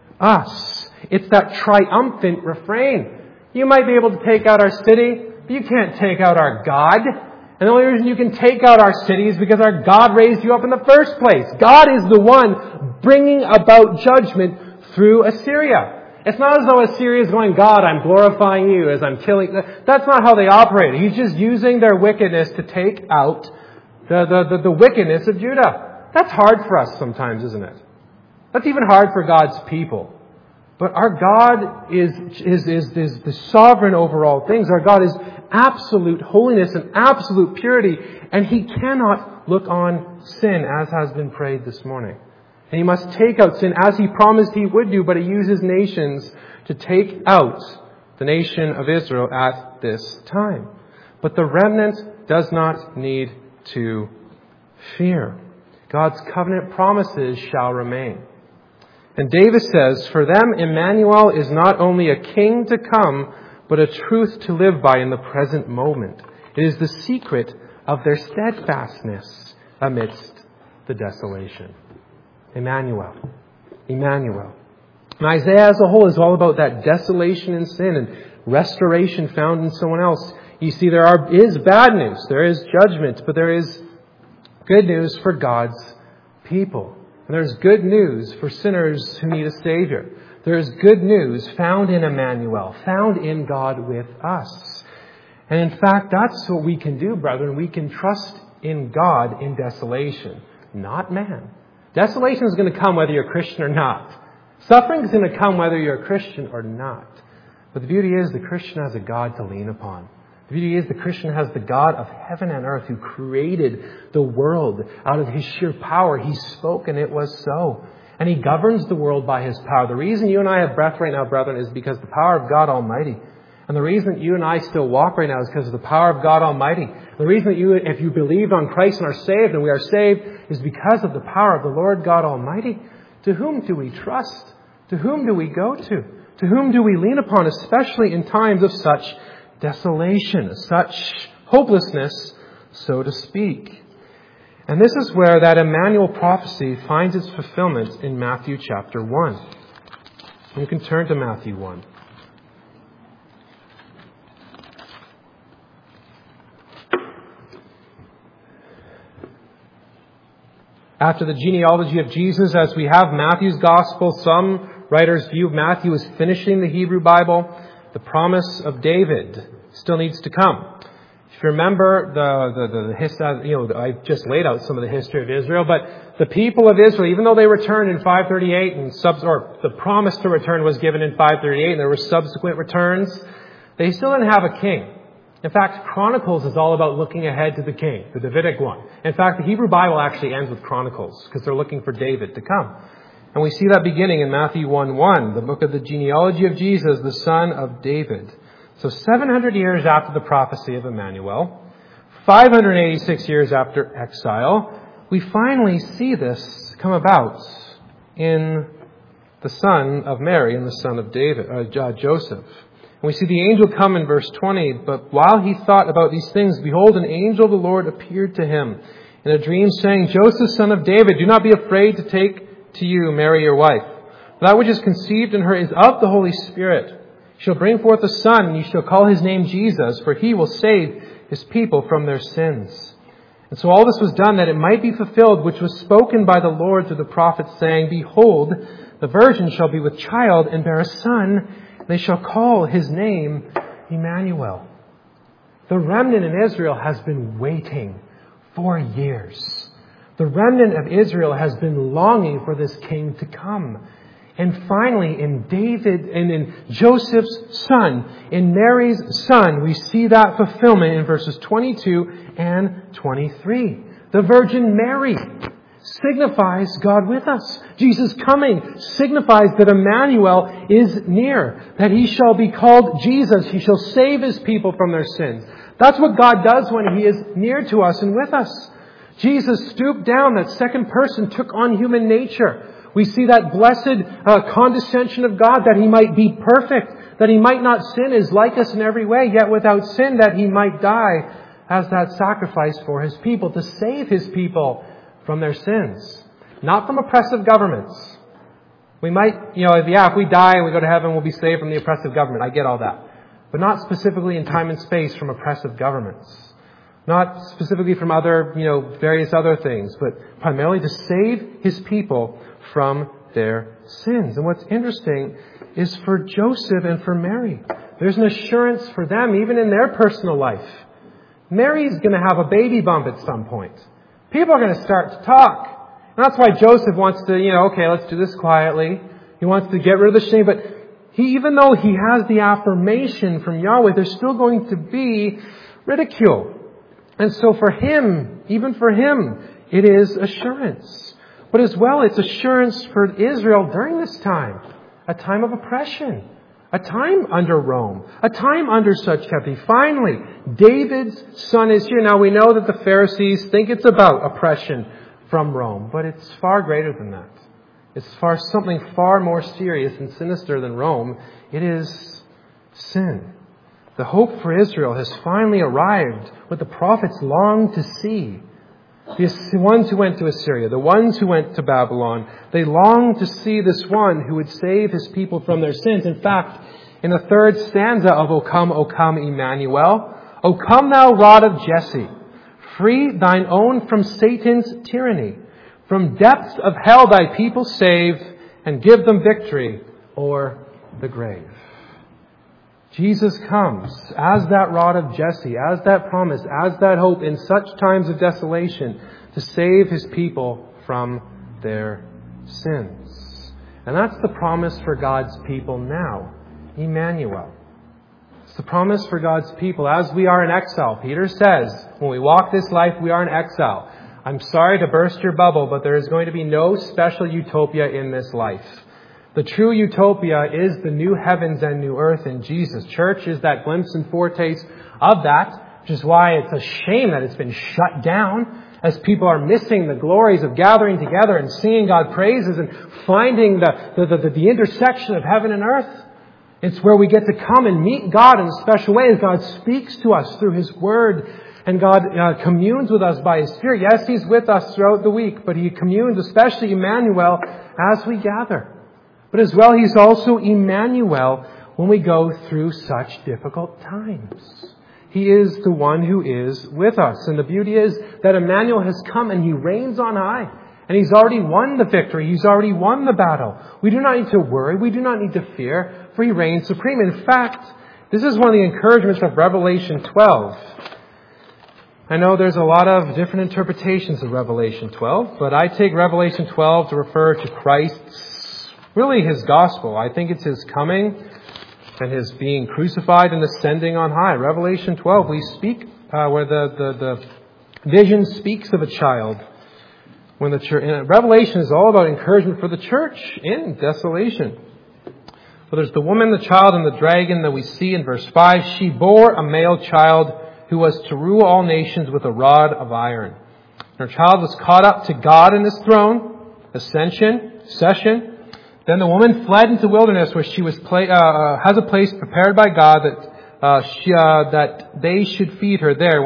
us. It's that triumphant refrain. You might be able to take out our city, but you can't take out our God. And the only reason you can take out our city is because our God raised you up in the first place. God is the one bringing about judgment through Assyria. It's not as though Assyria is going, God, I'm glorifying you as I'm killing. That's not how they operate. He's just using their wickedness to take out the wickedness of Judah. That's hard for us sometimes, isn't it? That's even hard for God's people. But our God is the sovereign over all things. Our God is absolute holiness and absolute purity. And He cannot look on sin, as has been prayed this morning. And He must take out sin as He promised He would do, but He uses nations to take out the nation of Israel at this time. But the remnant does not need to fear. God's covenant promises shall remain. And David says, for them, Emmanuel is not only a king to come, but a truth to live by in the present moment. It is the secret of their steadfastness amidst the desolation. Emmanuel. Emmanuel. And Isaiah as a whole is all about that desolation and sin and restoration found in someone else. You see, there is bad news. There is judgment, but there is good news for God's people. And there's good news for sinners who need a Savior. There is good news found in Emmanuel, found in God with us. And in fact, that's what we can do, brethren. We can trust in God in desolation, not man. Desolation is going to come whether you're a Christian or not. Suffering is going to come whether you're a Christian or not. But the beauty is the Christian has a God to lean upon. The beauty is the Christian has the God of heaven and earth who created the world out of his sheer power. He spoke and it was so. And he governs the world by his power. The reason you and I have breath right now, brethren, is because the power of God Almighty. And the reason that you and I still walk right now is because of the power of God Almighty. The reason that if you believed on Christ and are saved, and we are saved, is because of the power of the Lord God Almighty. To whom do we trust? To whom do we go to? To whom do we lean upon, especially in times of such desolation, such hopelessness, so to speak? And this is where that Emmanuel prophecy finds its fulfillment in Matthew chapter 1. You can turn to Matthew 1. After the genealogy of Jesus, as we have Matthew's Gospel, some writers view Matthew as finishing the Hebrew Bible. The promise of David still needs to come. If you remember the history, I've just laid out some of the history of Israel, but the people of Israel, even though they returned in 538, or the promise to return was given in 538, and there were subsequent returns, they still didn't have a king. In fact, Chronicles is all about looking ahead to the king, the Davidic one. In fact, the Hebrew Bible actually ends with Chronicles because they're looking for David to come. And we see that beginning in Matthew 1:1, the book of the genealogy of Jesus, the son of David. So 700 years after the prophecy of Emmanuel, 586 years after exile, we finally see this come about in the son of Mary and the son of David, Joseph. And we see the angel come in verse 20. But while he thought about these things, behold, an angel of the Lord appeared to him in a dream, saying, Joseph, son of David, do not be afraid to take to you Mary your wife. For that which is conceived in her is of the Holy Spirit. She shall bring forth a son, and you shall call his name Jesus, for he will save his people from their sins. And so all this was done that it might be fulfilled, which was spoken by the Lord through the prophet, saying, Behold, the virgin shall be with child and bear a son, and they shall call his name Emmanuel. The remnant in Israel has been waiting for years. The remnant of Israel has been longing for this king to come. And finally, in David and in Joseph's son, in Mary's son, we see that fulfillment in verses 22 and 23. The Virgin Mary signifies God with us. Jesus coming signifies that Emmanuel is near, that he shall be called Jesus. He shall save his people from their sins. That's what God does when he is near to us and with us. Jesus stooped down, that second person took on human nature. We see that blessed condescension of God, that he might be perfect, that he might not sin, is like us in every way, yet without sin, that he might die as that sacrifice for his people, to save his people from their sins, not from oppressive governments. We might, if we die and we go to heaven, we'll be saved from the oppressive government. I get all that. But not specifically in time and space from oppressive governments. Not specifically from other, various other things, but primarily to save his people from their sins. And what's interesting is for Joseph and for Mary, there's an assurance for them, even in their personal life. Mary's going to have a baby bump at some point. People are going to start to talk. And that's why Joseph wants to, let's do this quietly. He wants to get rid of the shame. But even though he has the affirmation from Yahweh, there's still going to be ridicule. And so for him, even for him, it is assurance. But as well, it's assurance for Israel during this time. A time of oppression. A time under Rome. A time under such captivity. Finally, David's son is here. Now we know that the Pharisees think it's about oppression from Rome. But it's far greater than that. It's something far more serious and sinister than Rome. It is sin. The hope for Israel has finally arrived, what the prophets longed to see. The ones who went to Assyria, the ones who went to Babylon, they longed to see this one who would save his people from their sins. In fact, in the third stanza of O come, Emmanuel, O come thou rod of Jesse, free thine own from Satan's tyranny, from depths of hell thy people save, and give them victory o'er the grave. Jesus comes as that rod of Jesse, as that promise, as that hope in such times of desolation to save his people from their sins. And that's the promise for God's people now. Emmanuel. It's the promise for God's people as we are in exile. Peter says, when we walk this life, we are in exile. I'm sorry to burst your bubble, but there is going to be no special utopia in this life. The true utopia is the new heavens and new earth in Jesus. Church is that glimpse and foretaste of that, which is why it's a shame that it's been shut down, as people are missing the glories of gathering together and singing God praises and finding the intersection of heaven and earth. It's where we get to come and meet God in a special way as God speaks to us through His Word and God communes with us by His Spirit. Yes, He's with us throughout the week, but He communes, especially Emmanuel, as we gather. But as well, He's also Emmanuel when we go through such difficult times. He is the one who is with us. And the beauty is that Emmanuel has come and He reigns on high. And He's already won the victory. He's already won the battle. We do not need to worry. We do not need to fear, for He reigns supreme. In fact, this is one of the encouragements of Revelation 12. I know there's a lot of different interpretations of Revelation 12, but I take Revelation 12 to refer to Christ's, really His gospel. I think it's His coming and His being crucified and ascending on high. Revelation 12, we speak where the vision speaks of a child. When the church, Revelation is all about encouragement for the church in desolation. Well, there's the woman, the child, and the dragon that we see in verse 5. She bore a male child who was to rule all nations with a rod of iron. Her child was caught up to God in His throne, ascension, session. Then the woman fled into the wilderness where she was has a place prepared by God that they should feed her there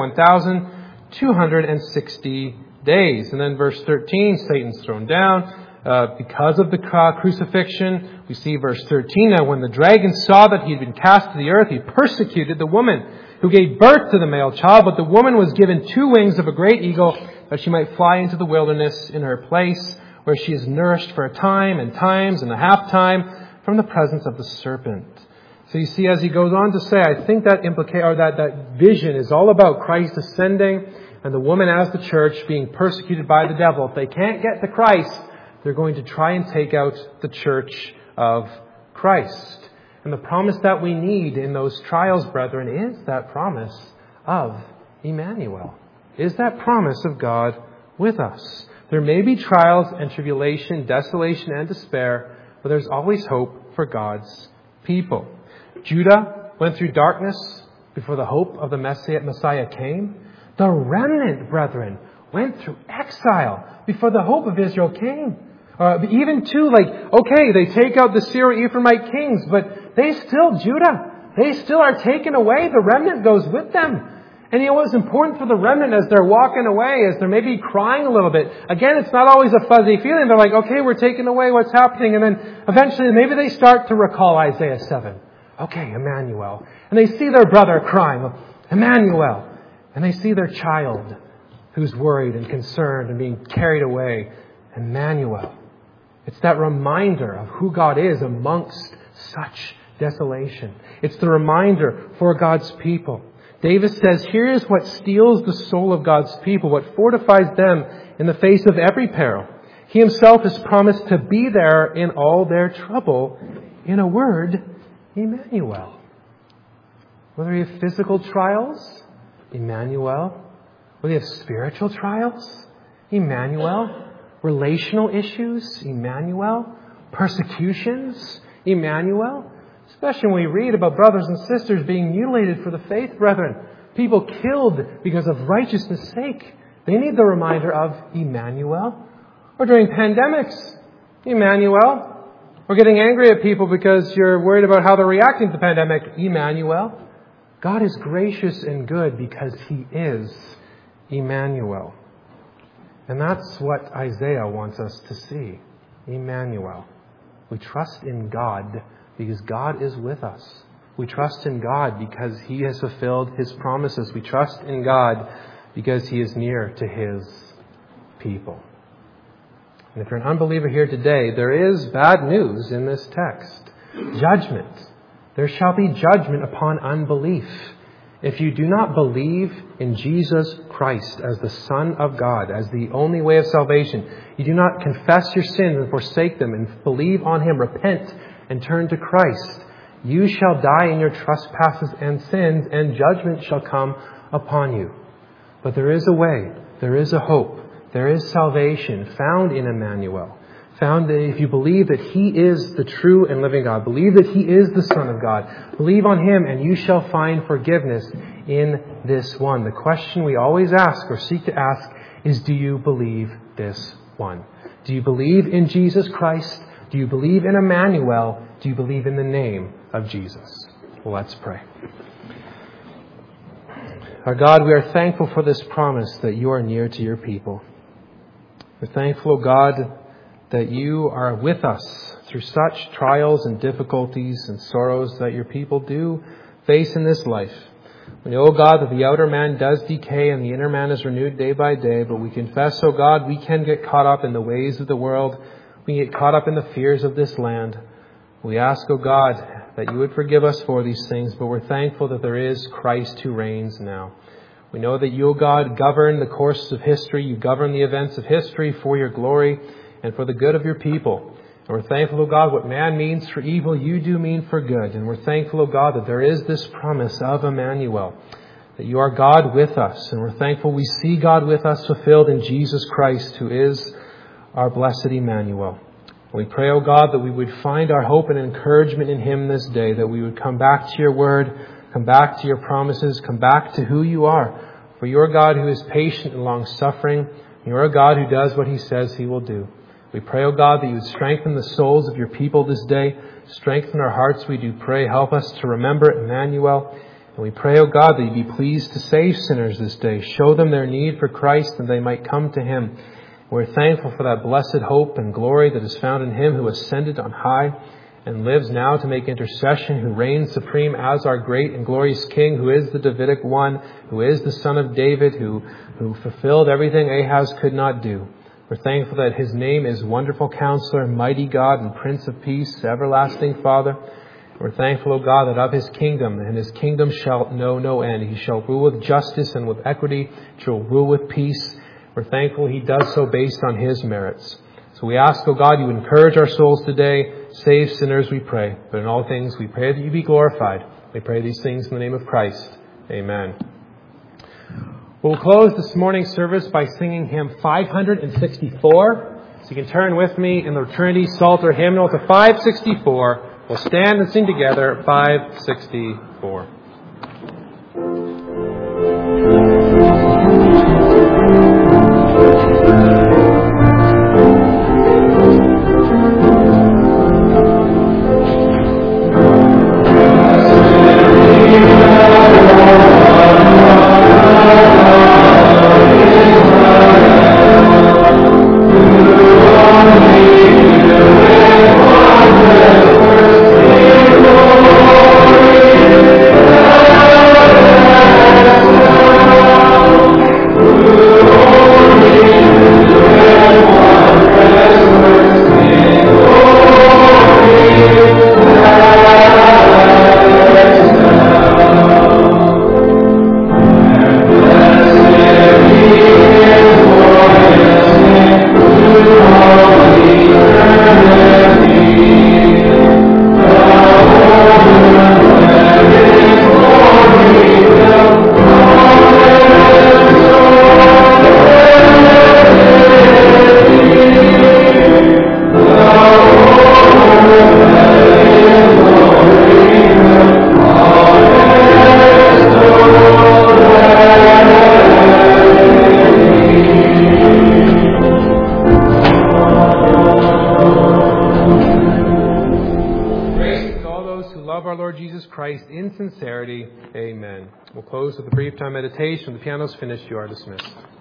1,260 days. And then verse 13, Satan's thrown down because of the crucifixion. We see verse 13, now when the dragon saw that he had been cast to the earth, he persecuted the woman who gave birth to the male child. But the woman was given 2 wings of a great eagle that she might fly into the wilderness in her place, where she is nourished for a time and times and a half time from the presence of the serpent. So you see, as he goes on to say, I think that that vision is all about Christ ascending and the woman as the church being persecuted by the devil. If they can't get to Christ, they're going to try and take out the church of Christ. And the promise that we need in those trials, brethren, is that promise of Emmanuel. Is that promise of God with us. There may be trials and tribulation, desolation and despair, but there's always hope for God's people. Judah went through darkness before the hope of the Messiah came. The remnant, brethren, went through exile before the hope of Israel came. Even too, they take out the Syro-Ephraimite kings, but Judah, they still are taken away. The remnant goes with them. And what's important for the remnant as they're walking away, as they're maybe crying a little bit. Again, it's not always a fuzzy feeling. They're like, okay, we're taking away, what's happening? And then eventually maybe they start to recall Isaiah 7. Okay, Emmanuel. And they see their brother crying, Emmanuel. And they see their child who's worried and concerned and being carried away. Emmanuel. It's that reminder of who God is amongst such desolation. It's the reminder for God's people. David says, here is what steels the soul of God's people, what fortifies them in the face of every peril. He Himself has promised to be there in all their trouble. In a word, Emmanuel. Whether you have physical trials, Emmanuel. Whether you have spiritual trials, Emmanuel. Relational issues, Emmanuel. Persecutions, Emmanuel. Especially when we read about brothers and sisters being mutilated for the faith, brethren. People killed because of righteousness' sake. They need the reminder of Emmanuel. Or during pandemics, Emmanuel. Or getting angry at people because you're worried about how they're reacting to the pandemic, Emmanuel. God is gracious and good because He is Emmanuel. And that's what Isaiah wants us to see. Emmanuel. We trust in God because God is with us. We trust in God because He has fulfilled His promises. We trust in God because He is near to His people. And if you're an unbeliever here today, there is bad news in this text. Judgment. There shall be judgment upon unbelief. If you do not believe in Jesus Christ as the Son of God, as the only way of salvation, you do not confess your sins and forsake them and believe on Him, repent and turn to Christ, You shall die in your trespasses and sins, and judgment shall come upon you. But there is a way, there is a hope, there is salvation found in Emmanuel. Found that if you believe that He is the true and living God, believe that He is the Son of God, believe on Him and you shall find forgiveness in this one. The question we always ask or seek to ask is, do you believe this one? Do you believe in Jesus Christ? Do you believe in Emmanuel? Do you believe in the name of Jesus? Well, let's pray. Our God, we are thankful for this promise that you are near to your people. We're thankful, O God, that you are with us through such trials and difficulties and sorrows that your people do face in this life. We know, O God, that the outer man does decay and the inner man is renewed day by day, but we confess, O God, we can get caught up in the ways of the world. We can get caught up in the fears of this land. We ask, O God, that you would forgive us for these things, but we're thankful that there is Christ who reigns now. We know that you, O God, govern the course of history. You govern the events of history for your glory and for the good of your people. And we're thankful, O God, what man means for evil, you do mean for good. And we're thankful, O God, that there is this promise of Emmanuel, that you are God with us. And we're thankful we see God with us fulfilled in Jesus Christ, who is our blessed Emmanuel. We pray, O God, that we would find our hope and encouragement in Him this day, that we would come back to your word, come back to your promises, come back to who you are. For you are God who is patient and long-suffering. You are a God who does what He says He will do. We pray, O God, that you would strengthen the souls of your people this day. Strengthen our hearts, we do pray. Help us to remember Emmanuel. And we pray, O God, that you be pleased to save sinners this day. Show them their need for Christ and they might come to Him. We're thankful for that blessed hope and glory that is found in Him who ascended on high and lives now to make intercession, who reigns supreme as our great and glorious King, who is the Davidic one, who is the Son of David, who fulfilled everything Ahaz could not do. We're thankful that His name is Wonderful Counselor, Mighty God, and Prince of Peace, Everlasting Father. We're thankful, O God, that of His kingdom, and His kingdom shall know no end. He shall rule with justice and with equity. He shall rule with peace. We're thankful He does so based on His merits. So we ask, O God, you encourage our souls today. Save sinners, we pray. But in all things, we pray that you be glorified. We pray these things in the name of Christ. Amen. We'll close this morning's service by singing hymn 564. So you can turn with me in the Trinity Psalter hymnal to 564. We'll stand and sing together 564. In sincerity, amen. We'll close with a brief time meditation. When the piano's finished, you are dismissed.